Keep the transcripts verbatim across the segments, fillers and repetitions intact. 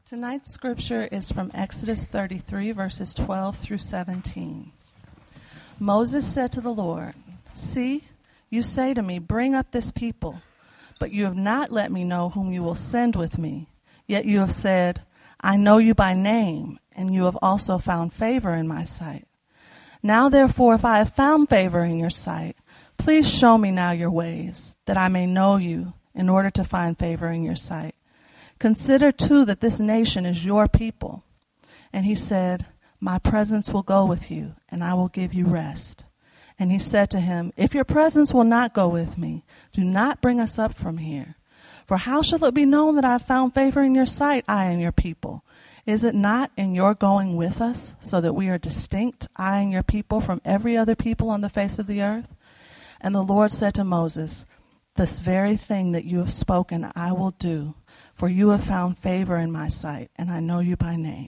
Tonight's scripture is from Exodus thirty-three, verses twelve through seventeen. Moses said to the Lord, "See, you say to me, 'Bring up this people,' but you have not let me know whom you will send with me. Yet you have said, 'I know you by name,' and you have also found favor in my sight. Now therefore, if I have found favor in your sight, please show me now your ways, that I may know you, in order to find favor in your sight. Consider too that this nation is your people." And he said, "My presence will go with you, and I will give you rest." And he said to him, "If your presence will not go with me, do not bring us up from here. For how shall it be known that I have found favor in your sight, I and your people? Is it not in your going with us, so that we are distinct, I and your people, from every other people on the face of the earth?" And the Lord said to Moses, "This very thing that you have spoken I will do, for you have found favor in my sight, and I know you by name."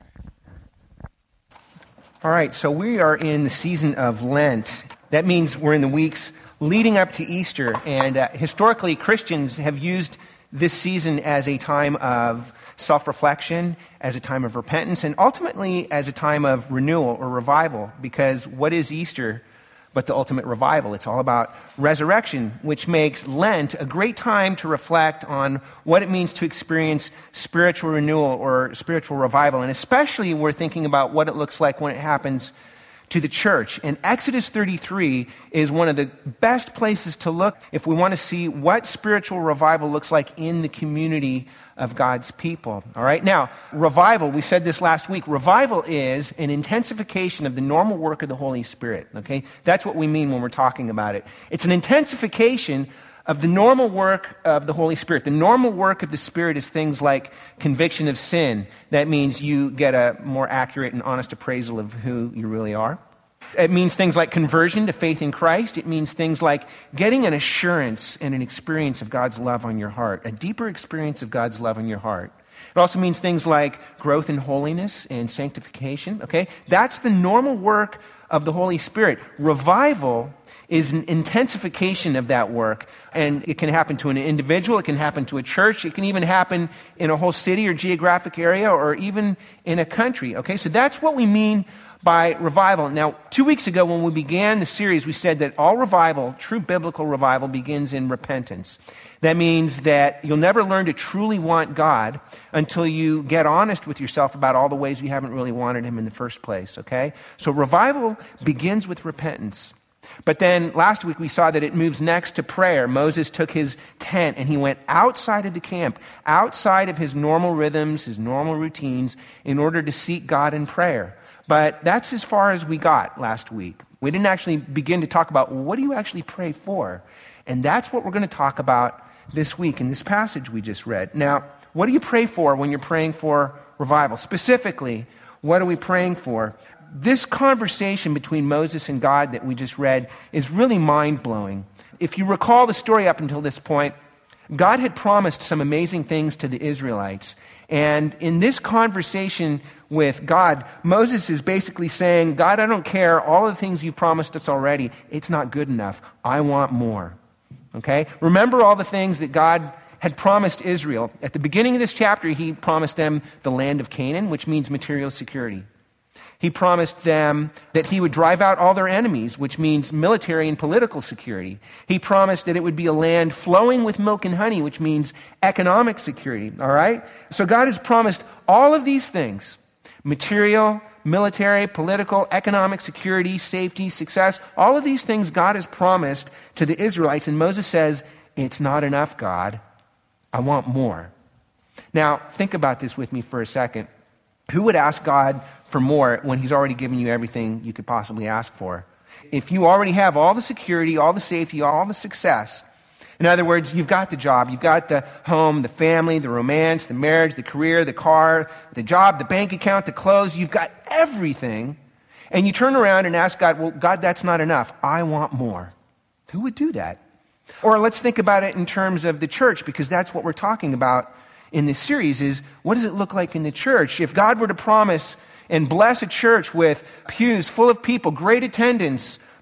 All right, so we are in the season of Lent. That means we're in the weeks leading up to Easter, and uh, historically Christians have used this season as a time of self-reflection, as a time of repentance, and ultimately as a time of renewal or revival, because what is Easter but the ultimate revival? It's all about resurrection, which makes Lent a great time to reflect on what it means to experience spiritual renewal or spiritual revival. And especially we're thinking about what it looks like when it happens to the church. And Exodus thirty-three is one of the best places to look if we want to see what spiritual revival looks like in the community of God's people. All right. Now, revival, we said this last week, revival is an intensification of the normal work of the Holy Spirit. Okay. That's what we mean when we're talking about it. It's an intensification of the normal work of the Holy Spirit. The normal work of the Spirit is things like conviction of sin. That means you get a more accurate and honest appraisal of who you really are. It means things like conversion to faith in Christ. It means things like getting an assurance and an experience of God's love on your heart, a deeper experience of God's love on your heart. It also means things like growth in holiness and sanctification. Okay, that's the normal work of the Holy Spirit. Revival is an intensification of that work, and it can happen to an individual, it can happen to a church, it can even happen in a whole city or geographic area, or even in a country. Okay, so that's what we mean by revival. Now, two weeks ago when we began the series, we said that all revival, true biblical revival, begins in repentance. That means that you'll never learn to truly want God until you get honest with yourself about all the ways you haven't really wanted Him in the first place, okay? So revival begins with repentance. But then last week we saw that it moves next to prayer. Moses took his tent and he went outside of the camp, outside of his normal rhythms, his normal routines, in order to seek God in prayer. But that's as far as we got last week. We didn't actually begin to talk about, well, what do you actually pray for? And that's what we're going to talk about this week in this passage we just read. Now, what do you pray for when you're praying for revival? Specifically, what are we praying for? This conversation between Moses and God that we just read is really mind-blowing. If you recall the story up until this point, God had promised some amazing things to the Israelites. And in this conversation with God, Moses is basically saying, God, I don't care. All of the things you've promised us already, it's not good enough. I want more. Okay? Remember all the things that God had promised Israel. At the beginning of this chapter, He promised them the land of Canaan, which means material security. He promised them that He would drive out all their enemies, which means military and political security. He promised that it would be a land flowing with milk and honey, which means economic security, all right? So God has promised all of these things: material, military, political, economic security, safety, success. All of these things God has promised to the Israelites, and Moses says, it's not enough, God. I want more. Now, think about this with me for a second. Who would ask God for more when He's already given you everything you could possibly ask for? If you already have all the security, all the safety, all the success, in other words, you've got the job, you've got the home, the family, the romance, the marriage, the career, the car, the job, the bank account, the clothes, you've got everything, and you turn around and ask God, well, God, that's not enough. I want more. Who would do that? Or let's think about it in terms of the church, because that's what we're talking about in this series, is what does it look like in the church? If God were to promise and bless a church with pews full of people, great attendance,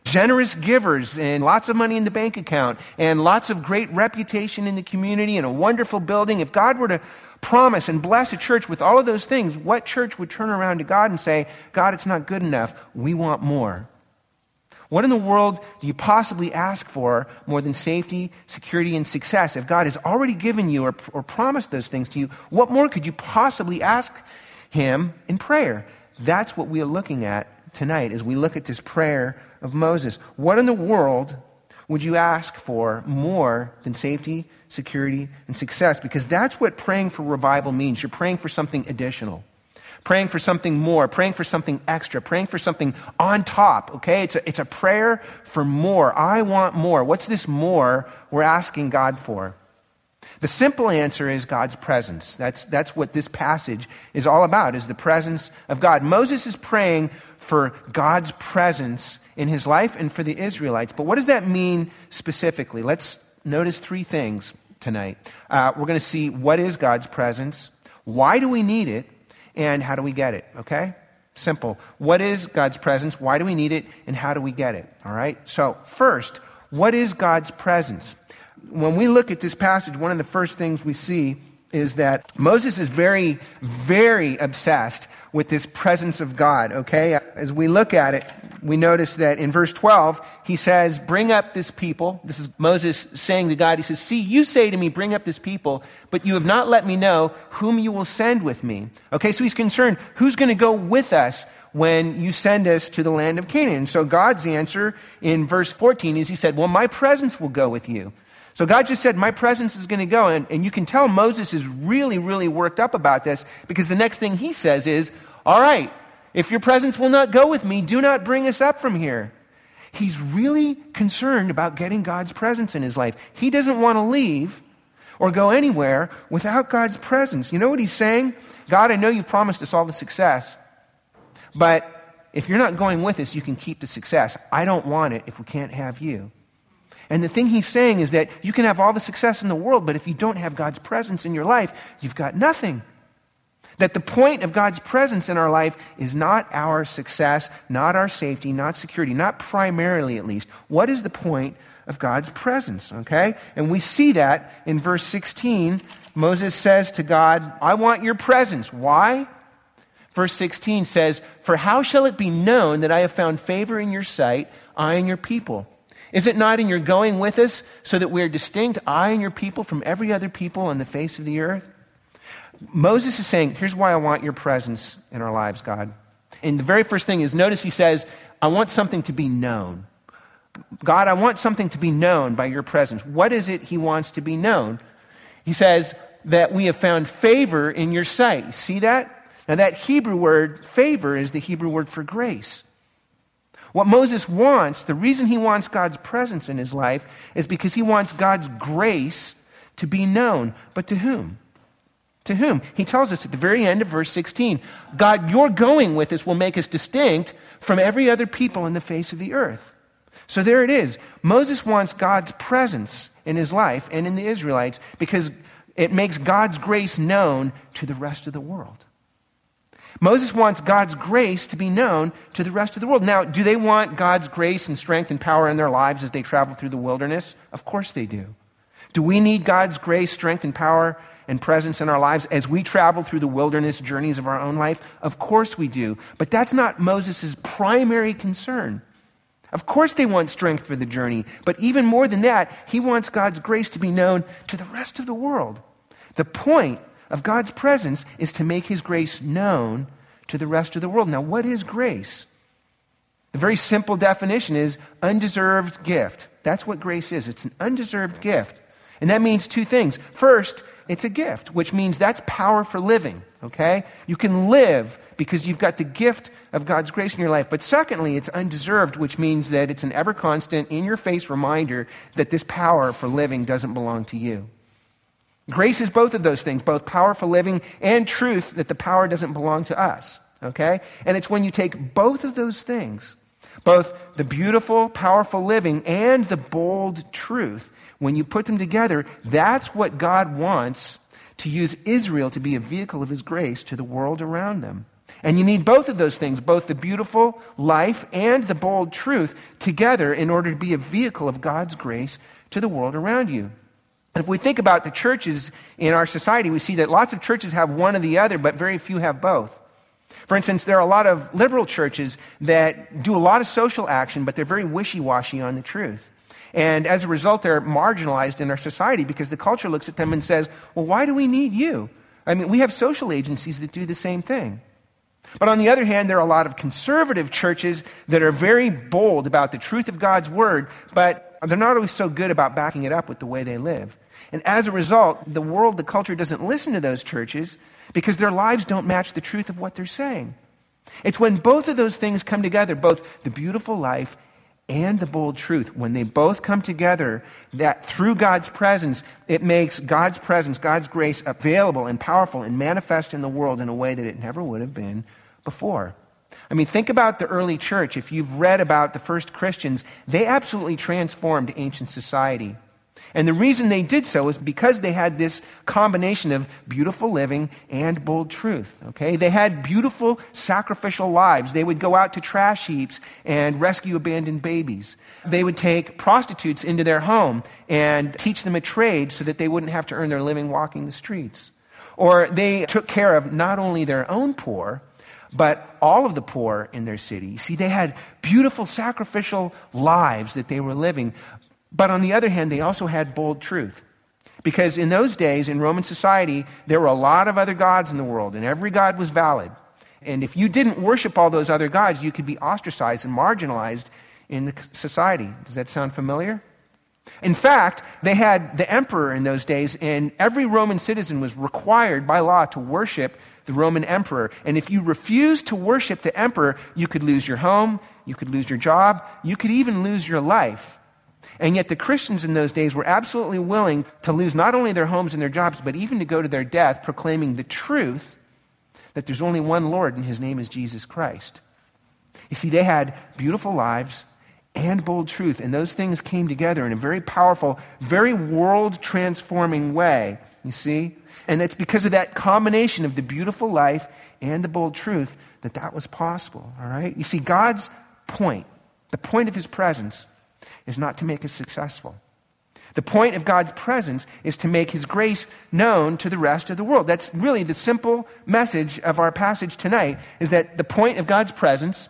generous givers and lots of money in the bank account and lots of great reputation in the community and a wonderful building, if God were to promise and bless a church with all of those things, what church would turn around to God and say, God, it's not good enough. We want more. What in the world do you possibly ask for more than safety, security, and success? If God has already given you or, or promised those things to you, what more could you possibly ask him in prayer? That's what we are looking at tonight as we look at this prayer of Moses. What in the world would you ask for more than safety, security, and success? Because that's what praying for revival means. You're praying for something additional. Praying for something more, praying for something extra, praying for something on top, okay? It's a, it's a prayer for more. I want more. What's this more we're asking God for? The simple answer is God's presence. That's, that's what this passage is all about, is the presence of God. Moses is praying for God's presence in his life and for the Israelites. But what does that mean specifically? Let's notice three things tonight. Uh, we're going to see what is God's presence, why do we need it, and how do we get it, okay? Simple. What is God's presence? Why do we need it? And how do we get it, all right? So first, what is God's presence? When we look at this passage, one of the first things we see is that Moses is very, very obsessed with this presence of God, okay? As we look at it, we notice that in verse twelve, he says, bring up this people. This is Moses saying to God, he says, see, you say to me, bring up this people, but you have not let me know whom you will send with me. Okay, so he's concerned, who's going to go with us when you send us to the land of Canaan? So God's answer in verse fourteen is he said, well, my presence will go with you. So God just said, my presence is going to go. And, and you can tell Moses is really, really worked up about this, because the next thing he says is, all right, if your presence will not go with me, do not bring us up from here. He's really concerned about getting God's presence in his life. He doesn't want to leave or go anywhere without God's presence. You know what he's saying? God, I know you've promised us all the success, but if you're not going with us, you can keep the success. I don't want it if we can't have you. And the thing he's saying is that you can have all the success in the world, but if you don't have God's presence in your life, you've got nothing. That the point of God's presence in our life is not our success, not our safety, not security, not primarily at least. What is the point of God's presence, okay? And we see that in verse sixteen. Moses says to God, I want your presence. Why? Verse sixteen says, for how shall it be known that I have found favor in your sight, I and your people? Is it not in your going with us so that we are distinct, I and your people, from every other people on the face of the earth? Moses is saying, here's why I want your presence in our lives, God. And the very first thing is, notice he says, I want something to be known. God, I want something to be known by your presence. What is it he wants to be known? He says that we have found favor in your sight. You see that? Now that Hebrew word, favor, is the Hebrew word for grace. What Moses wants, the reason he wants God's presence in his life, is because he wants God's grace to be known. But to whom? To whom? He tells us at the very end of verse sixteen, God, your going with us will make us distinct from every other people on the face of the earth. So there it is. Moses wants God's presence in his life and in the Israelites because it makes God's grace known to the rest of the world. Moses wants God's grace to be known to the rest of the world. Now, do they want God's grace and strength and power in their lives as they travel through the wilderness? Of course they do. Do we need God's grace, strength, and power and presence in our lives as we travel through the wilderness journeys of our own life? Of course we do. But that's not Moses' primary concern. Of course they want strength for the journey. But even more than that, he wants God's grace to be known to the rest of the world. The point of God's presence is to make his grace known to the rest of the world. Now, what is grace? The very simple definition is undeserved gift. That's what grace is. It's an undeserved gift. And that means two things. First, it's a gift, which means that's power for living, okay? You can live because you've got the gift of God's grace in your life. But secondly, it's undeserved, which means that it's an ever-constant, in-your-face reminder that this power for living doesn't belong to you. Grace is both of those things, both power for living and truth that the power doesn't belong to us, okay? And it's when you take both of those things, both the beautiful, powerful living and the bold truth, when you put them together, that's what God wants to use Israel to be a vehicle of his grace to the world around them. And you need both of those things, both the beautiful life and the bold truth, together in order to be a vehicle of God's grace to the world around you. And if we think about the churches in our society, we see that lots of churches have one or the other, but very few have both. For instance, there are a lot of liberal churches that do a lot of social action, but they're very wishy-washy on the truth. And as a result, they're marginalized in our society because the culture looks at them and says, well, why do we need you? I mean, we have social agencies that do the same thing. But on the other hand, there are a lot of conservative churches that are very bold about the truth of God's word, but they're not always so good about backing it up with the way they live. And as a result, the world, the culture doesn't listen to those churches because their lives don't match the truth of what they're saying. It's when both of those things come together, both the beautiful life and the bold truth, when they both come together, that through God's presence, it makes God's presence, God's grace available and powerful and manifest in the world in a way that it never would have been before. I mean, think about the early church. If you've read about the first Christians, they absolutely transformed ancient society. And the reason they did so is because they had this combination of beautiful living and bold truth, okay? They had beautiful sacrificial lives. They would go out to trash heaps and rescue abandoned babies. They would take prostitutes into their home and teach them a trade so that they wouldn't have to earn their living walking the streets. Or they took care of not only their own poor, but all of the poor in their city. See, they had beautiful sacrificial lives that they were living. But on the other hand, they also had bold truth. Because in those days, in Roman society, there were a lot of other gods in the world, and every god was valid. And if you didn't worship all those other gods, you could be ostracized and marginalized in the society. Does that sound familiar? In fact, they had the emperor in those days, and every Roman citizen was required by law to worship the Roman emperor. And if you refused to worship the emperor, you could lose your home, you could lose your job, you could even lose your life. And yet the Christians in those days were absolutely willing to lose not only their homes and their jobs, but even to go to their death, proclaiming the truth that there's only one Lord and his name is Jesus Christ. You see, they had beautiful lives and bold truth, and those things came together in a very powerful, very world-transforming way, you see? And it's because of that combination of the beautiful life and the bold truth that that was possible, all right? You see, God's point, the point of his presence, is not to make us successful. The point of God's presence is to make his grace known to the rest of the world. That's really the simple message of our passage tonight, is that the point of God's presence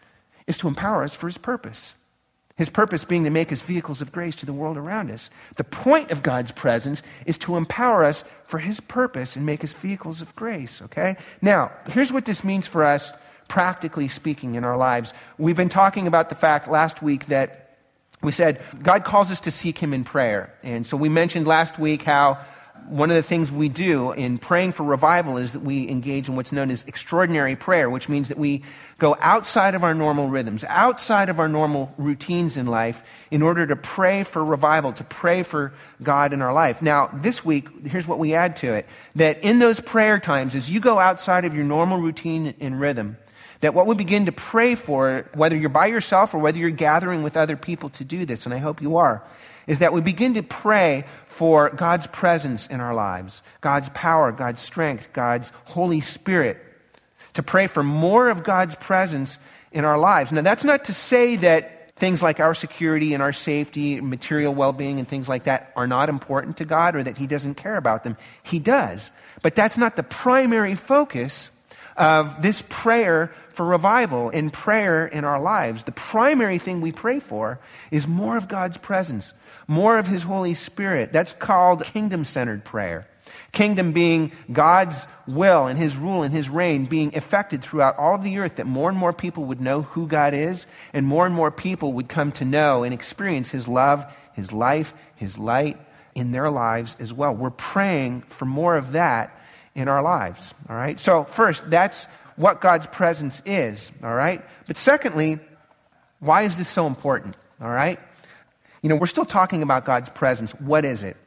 is to empower us for his purpose. His purpose being to make us vehicles of grace to the world around us. The point of God's presence is to empower us for his purpose and make us vehicles of grace, okay? Now, here's what this means for us, practically speaking, in our lives. We've been talking about the fact last week that we said God calls us to seek him in prayer. And so we mentioned last week how one of the things we do in praying for revival is that we engage in what's known as extraordinary prayer, which means that we go outside of our normal rhythms, outside of our normal routines in life, in order to pray for revival, to pray for God in our life. Now, this week, here's what we add to it, that in those prayer times, as you go outside of your normal routine and rhythm, that what we begin to pray for, whether you're by yourself or whether you're gathering with other people to do this, and I hope you are, is that we begin to pray for God's presence in our lives, God's power, God's strength, God's Holy Spirit, to pray for more of God's presence in our lives. Now, that's not to say that things like our security and our safety, material well-being and things like that are not important to God or that he doesn't care about them. He does. But that's not the primary focus of this prayer for revival and prayer in our lives. The primary thing we pray for is more of God's presence, more of his Holy Spirit. That's called kingdom-centered prayer. Kingdom being God's will and his rule and his reign being effected throughout all of the earth, that more and more people would know who God is, and more and more people would come to know and experience his love, his life, his light in their lives as well. We're praying for more of that in our lives, all right? So first, that's what God's presence is, all right? But secondly, why is this so important, all right? You know, we're still talking about God's presence. What is it?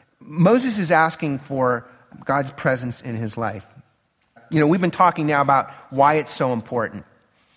Moses is asking for God's presence in his life. You know, we've been talking now about why it's so important.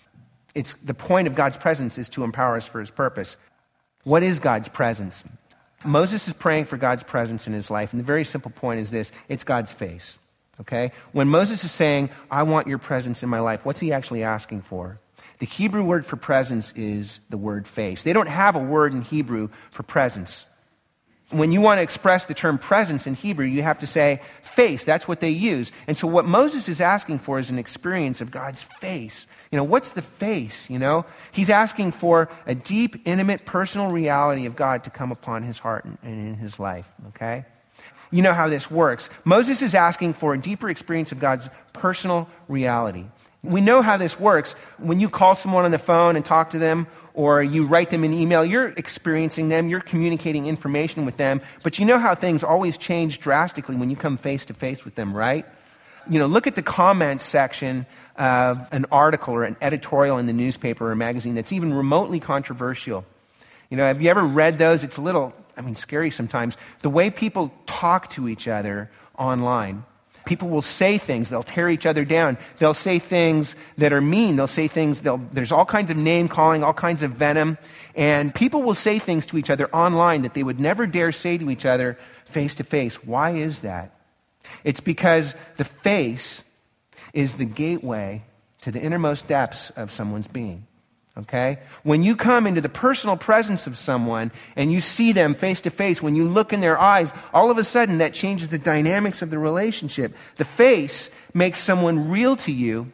It's the point of God's presence is to empower us for his purpose. What is God's presence? Moses is praying for God's presence in his life, and the very simple point is this: it's God's face. Okay? When Moses is saying, I want your presence in my life, what's he actually asking for? The Hebrew word for presence is the word face. They don't have a word in Hebrew for presence. When you want to express the term presence in Hebrew, you have to say face. That's what they use. And so what Moses is asking for is an experience of God's face. You know, what's the face, you know? He's asking for a deep, intimate, personal reality of God to come upon his heart and in his life, okay? You know how this works. Moses is asking for a deeper experience of God's personal reality. We know how this works. When you call someone on the phone and talk to them, or you write them an email, you're experiencing them, you're communicating information with them, but you know how things always change drastically when you come face to face with them, right? You know, look at the comments section of an article or an editorial in the newspaper or magazine that's even remotely controversial. You know, have you ever read those? It's a little, I mean, scary sometimes. The way people talk to each other online. People will say things, they'll tear each other down. They'll say things that are mean. They'll say things, they'll, there's all kinds of name calling, all kinds of venom. And people will say things to each other online that they would never dare say to each other face to face. Why is that? It's because the face is the gateway to the innermost depths of someone's being. Okay? When you come into the personal presence of someone and you see them face to face, when you look in their eyes, all of a sudden that changes the dynamics of the relationship. The face makes someone real to you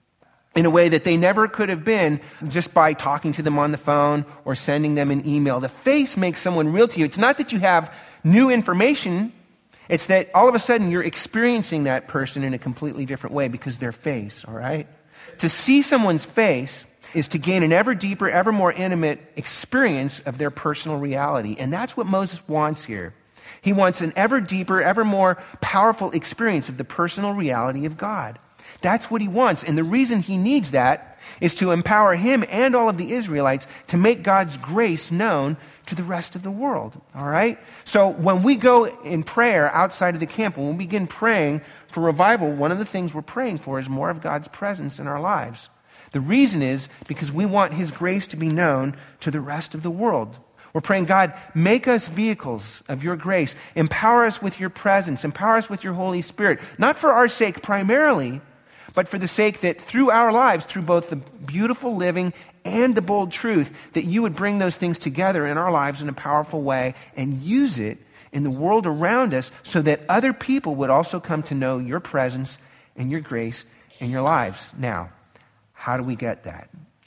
in a way that they never could have been just by talking to them on the phone or sending them an email. The face makes someone real to you. It's not that you have new information. It's that all of a sudden you're experiencing that person in a completely different way because their face, all right? To see someone's face is to gain an ever deeper, ever more intimate experience of their personal reality. And that's what Moses wants here. He wants an ever deeper, ever more powerful experience of the personal reality of God. That's what he wants. And the reason he needs that is to empower him and all of the Israelites to make God's grace known to the rest of the world. All right? So when we go in prayer outside of the camp, when we begin praying for revival, one of the things we're praying for is more of God's presence in our lives. The reason is because we want his grace to be known to the rest of the world. We're praying, God, make us vehicles of your grace. Empower us with your presence. Empower us with your Holy Spirit. Not for our sake primarily, but for the sake that through our lives, through both the beautiful living and the bold truth, that you would bring those things together in our lives in a powerful way and use it in the world around us so that other people would also come to know your presence and your grace in your lives. Now, how do we get that?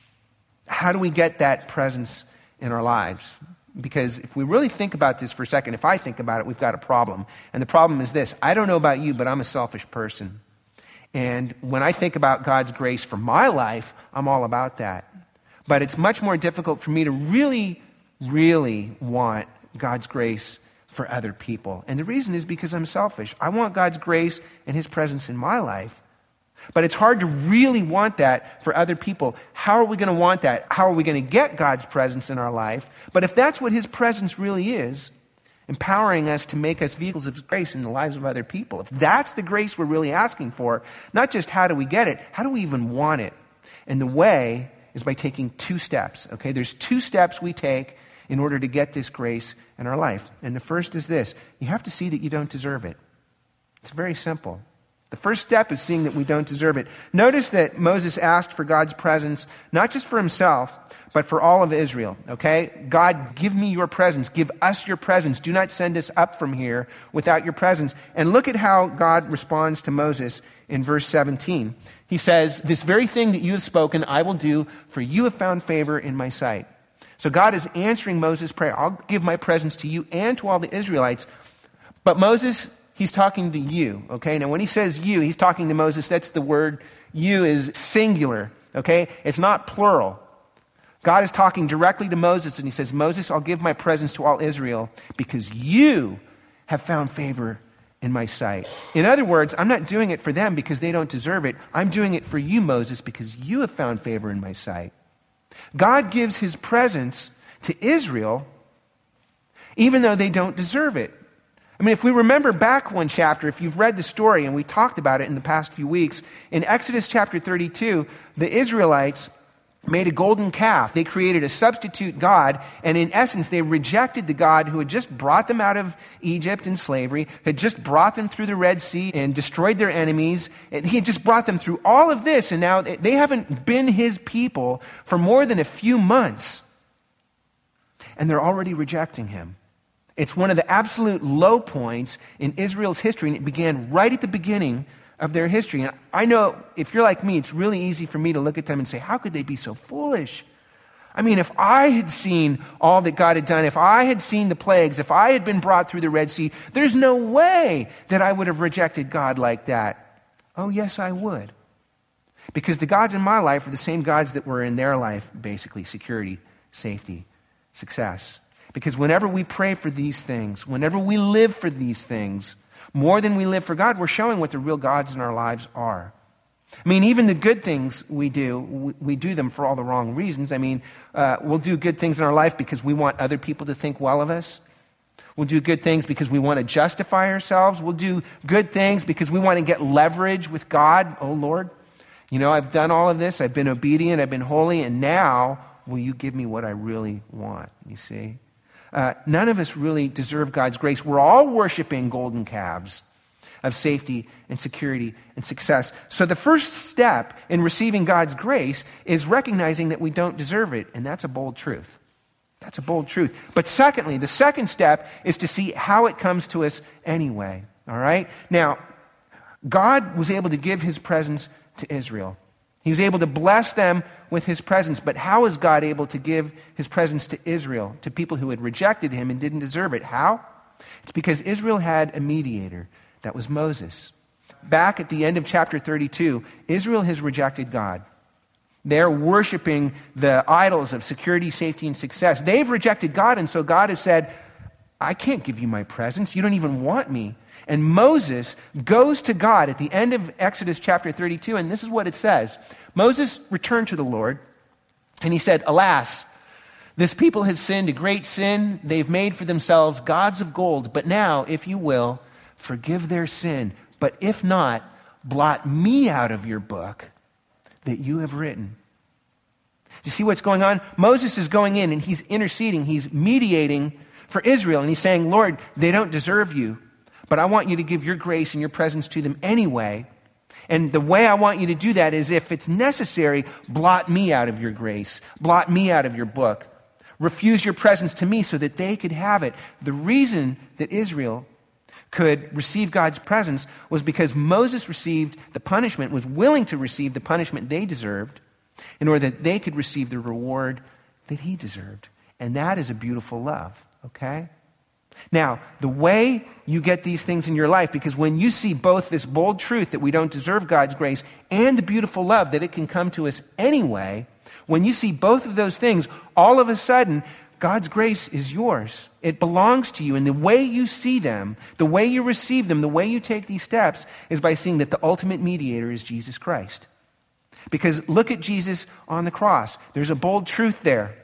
How do we get that presence in our lives? Because if we really think about this for a second, if I think about it, we've got a problem. And the problem is this. I don't know about you, but I'm a selfish person. And when I think about God's grace for my life, I'm all about that. But it's much more difficult for me to really, really want God's grace for other people. And the reason is because I'm selfish. I want God's grace and his presence in my life. But it's hard to really want that for other people. How are we going to want that? How are we going to get God's presence in our life? But if that's what his presence really is, empowering us to make us vehicles of grace in the lives of other people, if that's the grace we're really asking for, not just how do we get it, how do we even want it? And the way is by taking two steps, okay? There's two steps we take in order to get this grace in our life. And the first is this. You have to see that you don't deserve it. It's very simple. The first step is seeing that we don't deserve it. Notice that Moses asked for God's presence, not just for himself, but for all of Israel, okay? God, give me your presence. Give us your presence. Do not send us up from here without your presence. And look at how God responds to Moses in verse seventeen. He says, this very thing that you have spoken, I will do, for you have found favor in my sight. So God is answering Moses' prayer. I'll give my presence to you and to all the Israelites. But Moses, he's talking to you, okay? Now, when he says you, he's talking to Moses. That's the word you is singular, okay? It's not plural. God is talking directly to Moses, and he says, Moses, I'll give my presence to all Israel because you have found favor in my sight. In other words, I'm not doing it for them because they don't deserve it. I'm doing it for you, Moses, because you have found favor in my sight. God gives his presence to Israel even though they don't deserve it. I mean, if we remember back one chapter, if you've read the story, and we talked about it in the past few weeks, in Exodus chapter thirty-two, the Israelites made a golden calf. They created a substitute god, and in essence, they rejected the God who had just brought them out of Egypt in slavery, had just brought them through the Red Sea and destroyed their enemies. He had just brought them through all of this, and now they haven't been his people for more than a few months, and they're already rejecting him. It's one of the absolute low points in Israel's history, and it began right at the beginning of their history. And I know if you're like me, it's really easy for me to look at them and say, how could they be so foolish? I mean, if I had seen all that God had done, if I had seen the plagues, if I had been brought through the Red Sea, there's no way that I would have rejected God like that. Oh, yes, I would. Because the gods in my life are the same gods that were in their life, basically: security, safety, success. Because whenever we pray for these things, whenever we live for these things, more than we live for God, we're showing what the real gods in our lives are. I mean, even the good things we do, we, we do them for all the wrong reasons. I mean, uh, we'll do good things in our life because we want other people to think well of us. We'll do good things because we want to justify ourselves. We'll do good things because we want to get leverage with God. Oh, Lord, you know, I've done all of this. I've been obedient. I've been holy. And now, will you give me what I really want? You see? Uh, none of us really deserve God's grace. We're all worshiping golden calves of safety and security and success. So the first step in receiving God's grace is recognizing that we don't deserve it, and that's a bold truth. That's a bold truth. But secondly, the second step is to see how it comes to us anyway. All right? Now, God was able to give his presence to Israel. He was able to bless them with his presence. But how is God able to give his presence to Israel, to people who had rejected him and didn't deserve it? How? It's because Israel had a mediator. That was Moses. Back at the end of chapter thirty-two, Israel has rejected God. They're worshiping the idols of security, safety, and success. They've rejected God, and so God has said, I can't give you my presence. You don't even want me. And Moses goes to God at the end of Exodus chapter thirty-two, and this is what it says. Moses returned to the Lord, and he said, Alas, this people have sinned a great sin. They've made for themselves gods of gold. But now, if you will, forgive their sin. But if not, blot me out of your book that you have written. You see what's going on? Moses is going in, and he's interceding. He's mediating for Israel, and he's saying, Lord, they don't deserve you. But I want you to give your grace and your presence to them anyway. And the way I want you to do that is, if it's necessary, blot me out of your grace. Blot me out of your book. Refuse your presence to me so that they could have it. The reason that Israel could receive God's presence was because Moses received the punishment, was willing to receive the punishment they deserved in order that they could receive the reward that he deserved. And that is a beautiful love, okay? Now, the way you get these things in your life, because when you see both this bold truth that we don't deserve God's grace and the beautiful love that it can come to us anyway, when you see both of those things, all of a sudden, God's grace is yours. It belongs to you. And the way you see them, the way you receive them, the way you take these steps is by seeing that the ultimate mediator is Jesus Christ. Because look at Jesus on the cross. There's a bold truth there.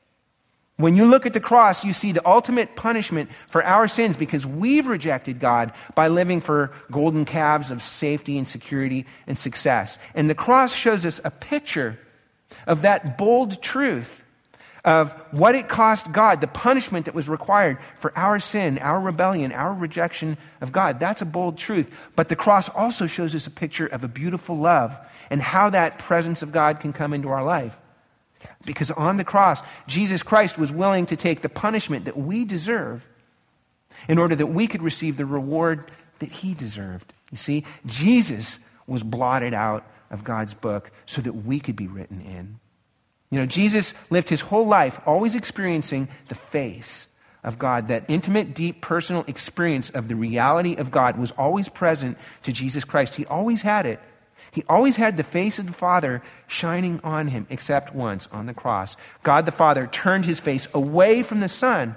When you look at the cross, you see the ultimate punishment for our sins because we've rejected God by living for golden calves of safety and security and success. And the cross shows us a picture of that bold truth of what it cost God, the punishment that was required for our sin, our rebellion, our rejection of God. That's a bold truth. But the cross also shows us a picture of a beautiful love and how that presence of God can come into our life. Because on the cross, Jesus Christ was willing to take the punishment that we deserve in order that we could receive the reward that he deserved. You see, Jesus was blotted out of God's book so that we could be written in. You know, Jesus lived his whole life always experiencing the face of God. That intimate, deep, personal experience of the reality of God was always present to Jesus Christ. He always had it. He always had the face of the Father shining on him, except once on the cross. God the Father turned his face away from the Son.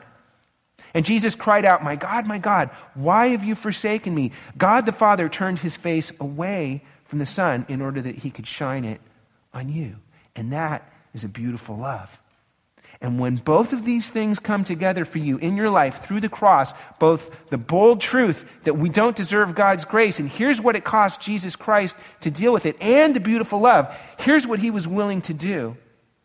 And Jesus cried out, "My God, my God, why have you forsaken me?" God the Father turned his face away from the Son in order that he could shine it on you. And that is a beautiful love. And when both of these things come together for you in your life through the cross, both the bold truth that we don't deserve God's grace, and here's what it cost Jesus Christ to deal with it, and the beautiful love, here's what he was willing to do.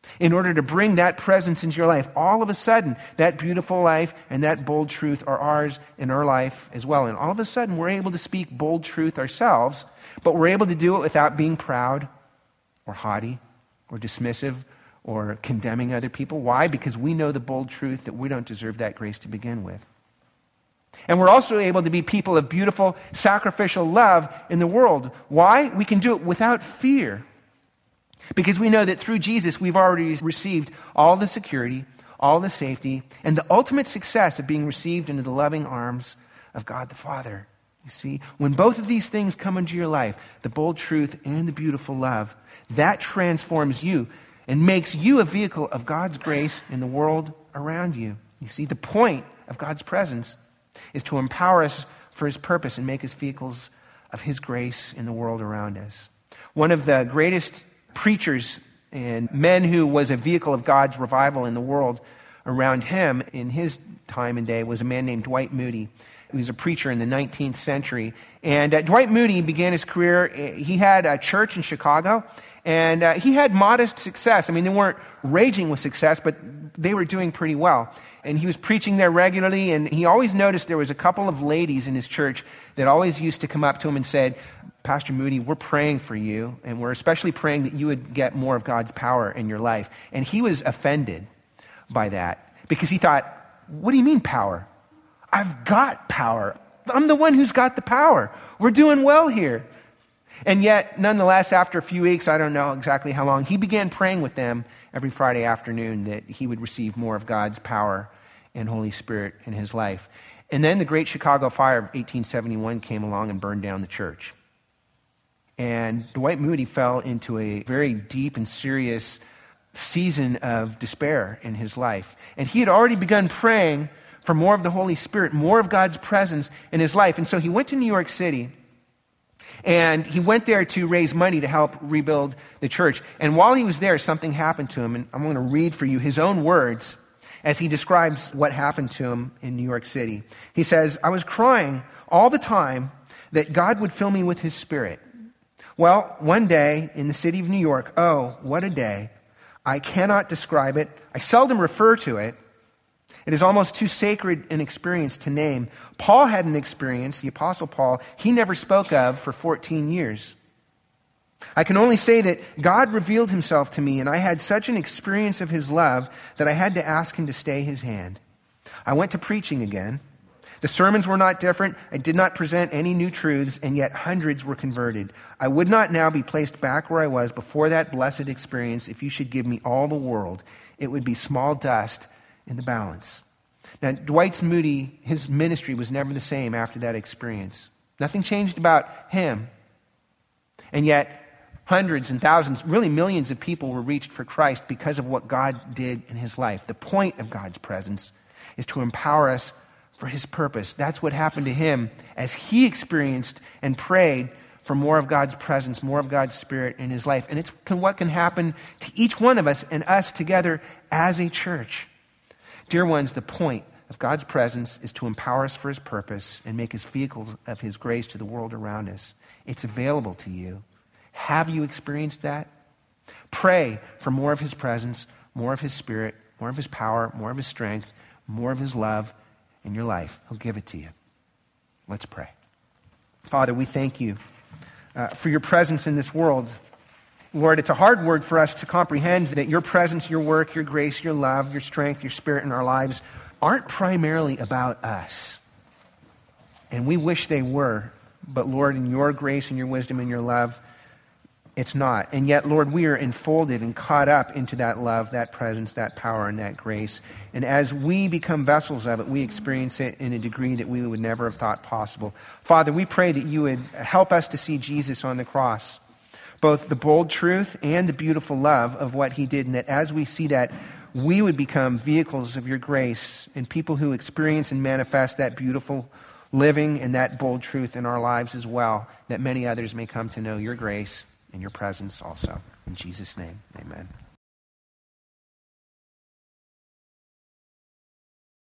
in order to bring that presence into your life. All of a sudden, that beautiful life and that bold truth are ours in our life as well. And all of a sudden, we're able to speak bold truth ourselves, but we're able to do it without being proud or haughty or dismissive or condemning other people. Why? Because we know the bold truth that we don't deserve that grace to begin with. And we're also able to be people of beautiful, sacrificial love in the world. Why? We can do it without fear. Because we know that through Jesus, we've already received all the security, all the safety, and the ultimate success of being received into the loving arms of God the Father. You see, when both of these things come into your life, the bold truth and the beautiful love, that transforms you and makes you a vehicle of God's grace in the world around you. You see, the point of God's presence is to empower us for his purpose and make us vehicles of his grace in the world around us. One of the greatest preachers and men who was a vehicle of God's revival in the world around him in his time and day was a man named Dwight Moody. He was a preacher in the nineteenth century. And uh, Dwight Moody began his career. He had a church in Chicago, and uh, he had modest success. I mean, they weren't raging with success, but they were doing pretty well. And he was preaching there regularly, and he always noticed there was a couple of ladies in his church that always used to come up to him and said, Pastor Moody, we're praying for you, and we're especially praying that you would get more of God's power in your life. And he was offended by that because he thought, what do you mean power? I've got power. I'm the one who's got the power. We're doing well here. And yet, nonetheless, after a few weeks, I don't know exactly how long, he began praying with them every Friday afternoon that he would receive more of God's power and Holy Spirit in his life. And then the Great Chicago Fire of eighteen seventy-one came along and burned down the church. And Dwight Moody fell into a very deep and serious season of despair in his life. And he had already begun praying for more of the Holy Spirit, more of God's presence in his life. And so he went to New York City, and he went there to raise money to help rebuild the church. And while he was there, something happened to him. And I'm going to read for you his own words as he describes what happened to him in New York City. He says, I was crying all the time that God would fill me with his Spirit. Well, one day in the city of New York, oh, what a day. I cannot describe it. I seldom refer to it. It is almost too sacred an experience to name. Paul had an experience, the Apostle Paul, he never spoke of for fourteen years. I can only say that God revealed himself to me, and I had such an experience of his love that I had to ask him to stay his hand. I went to preaching again. The sermons were not different. I did not present any new truths, and yet hundreds were converted. I would not now be placed back where I was before that blessed experience. If you should give me all the world, it would be small dust in the balance. Now, Dwight Moody, his ministry was never the same after that experience. Nothing changed about him. And yet, hundreds and thousands, really millions of people were reached for Christ because of what God did in his life. The point of God's presence is to empower us for his purpose. That's what happened to him as he experienced and prayed for more of God's presence, more of God's Spirit in his life. And it's what can happen to each one of us and us together as a church. Dear ones, the point of God's presence is to empower us for his purpose and make us vehicles of his grace to the world around us. It's available to you. Have you experienced that? Pray for more of his presence, more of his Spirit, more of his power, more of his strength, more of his love in your life. He'll give it to you. Let's pray. Father, we thank you uh, for your presence in this world. Lord, it's a hard word for us to comprehend that your presence, your work, your grace, your love, your strength, your Spirit in our lives aren't primarily about us. And we wish they were. But Lord, in your grace and your wisdom and your love, it's not. And yet, Lord, we are enfolded and caught up into that love, that presence, that power, and that grace. And as we become vessels of it, we experience it in a degree that we would never have thought possible. Father, we pray that you would help us to see Jesus on the cross, both the bold truth and the beautiful love of what he did, and that as we see that, we would become vehicles of your grace and people who experience and manifest that beautiful living and that bold truth in our lives as well, that many others may come to know your grace and your presence also. In Jesus' name, amen.